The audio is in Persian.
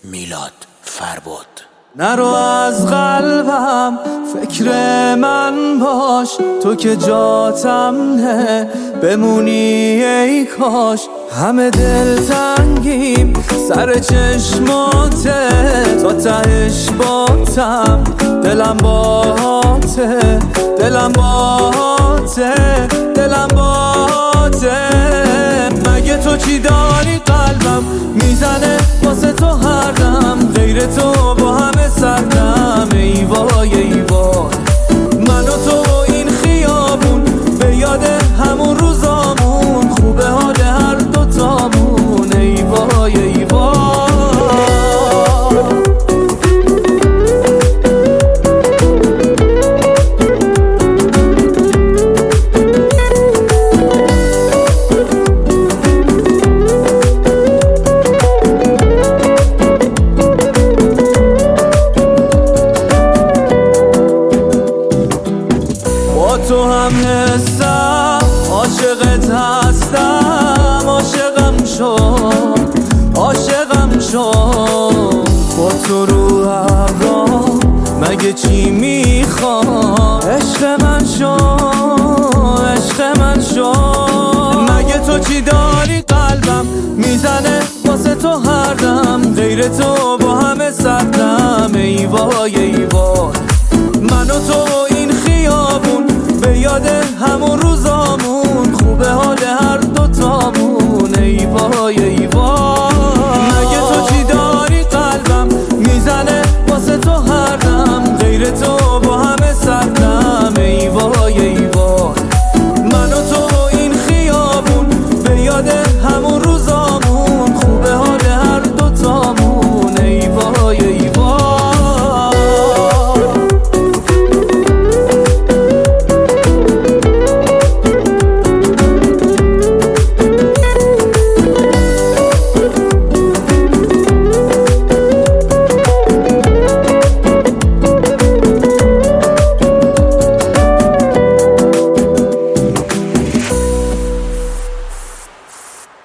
میلاد فرباد. نرو از قلبم، فکر من باش، تو که جاتم نه، بمونی ای کاش. همه دلتنگیم سر چشماته، تا تهش باتم، دلم باته، دلم باته، دلم باته. مگه تو چی داری قلبم میزنه واسه تو هر دم، غیر تو با همه سردم. ای وای ای وای، من و تو این خیابون، به یاد همون روزامون، خوبه حال هر دوتامون. ای وای ای وای. تو هم حسم، عاشقت هستم، عاشقم شو، عاشقم شو. با تو رو ابرام مگه چی میخوام، عشق من شو، عشق من شو. مگه تو چی داری قلبم میزنه واسه تو هر دم، غیر تو با همه سردم. ای وای ای وای، من و تو این خیابون، به یاد همون روزام،